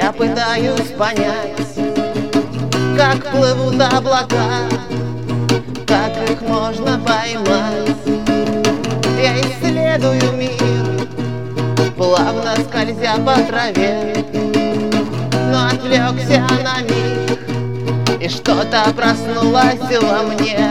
Я пытаюсь понять, как плывут облака, как их можно поймать. Я исследую мир, плавно скользя по траве, но отвлекся на миг, и что-то проснулось во мне.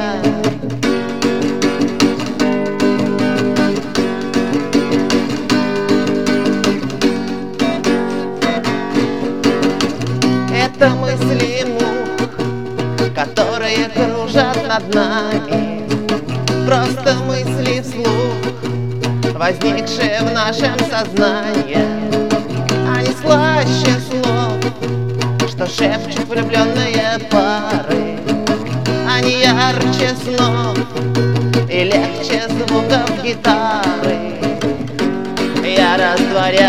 Это мысли мух, которые кружат над нами, просто мысли вслух, возникшие в нашем сознании. Они слаще слов, что шепчут влюбленные пары. Они ярче снов и легче звуков гитары. Я растворяюсь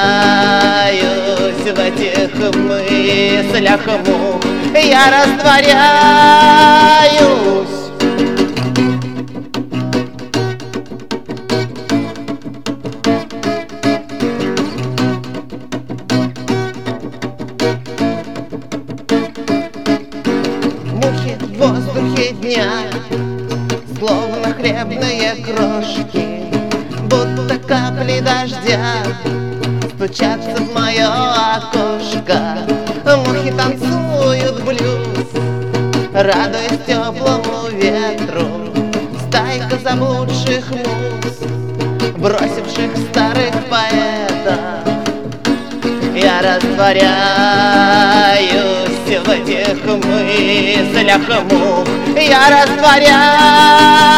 в этих мыслях мух. Я растворяюсь. Мухи в воздухе дня, словно хлебные крошки, будто капли дождя, стучатся в мое окошко. Мухи танцуют блюз, радуясь теплому ветру. Стайка заблудших муз, бросивших старых поэтов. Я растворяюсь в этих мыслях мух. Я растворяюсь.